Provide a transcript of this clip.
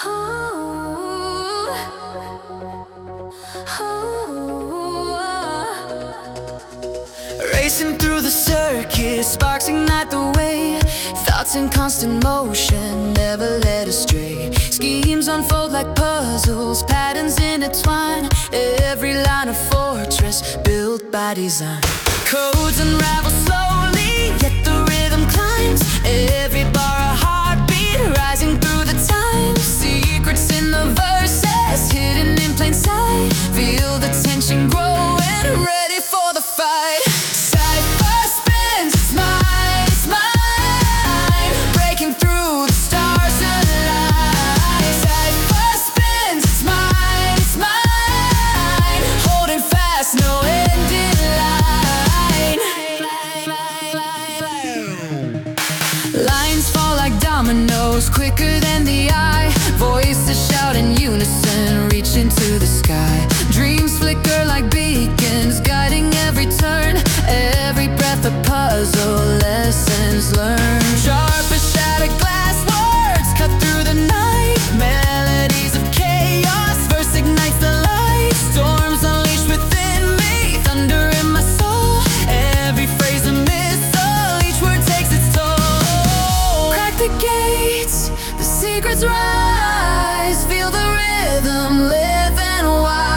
Racing through the circuit, sparks ignite the way. Thoughts in constant motion, never led astray. Schemes unfold like puzzles, patterns intertwine. Every line a fortress, built by design. Codes unravel slowly, yet the rhythm climbs. Every bar a heartbeat, rising through the time. Secrets in the verses, hidden in plain sight. Feel the tension growing, ready for the fight. Cypher spins, it's mine, it's mine. Breaking through the stars align. Cypher spins, it's mine, it's mine. Holding fast, no end in line. Lines fall like dominoes, quicker than the eye. Voices shout in unison, reach into the sky. Dreams flicker like beacons, guiding every turn. Every breath a puzzle, lessons learned. Sharp as shattered glass, words cut through the night. Melodies of chaos, verse ignites the light. Storms unleashed within me, thunder in my soul. Every phrase a missile, each word takes its toll. Crack the gates, the secrets rise. Feel the rhythm, live and wide.